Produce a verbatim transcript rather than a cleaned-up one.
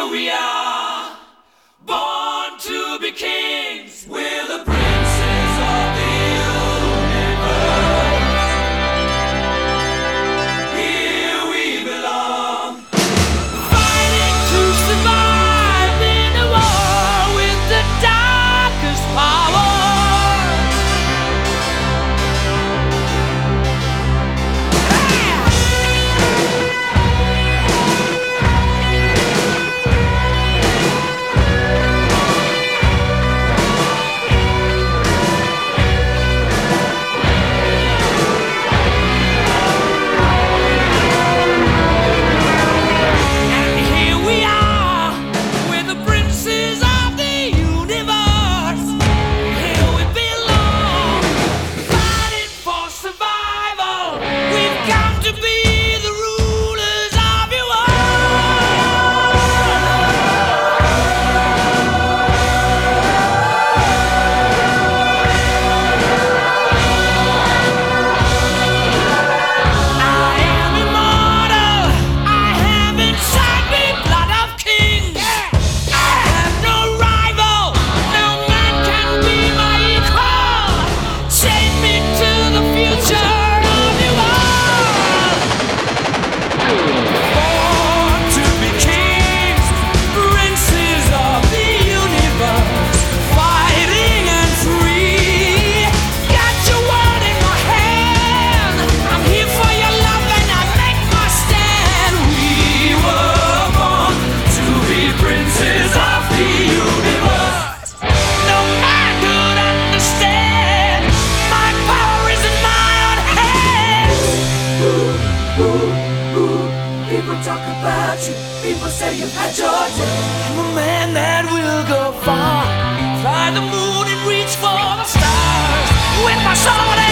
we are, born to be kings. We're the princes of the universe. Here we belong, fighting to survive in a war with the darkest power. People talk about you, people say you've had your day. I'm a man that will go far, fly the moon and reach for the stars with my sword.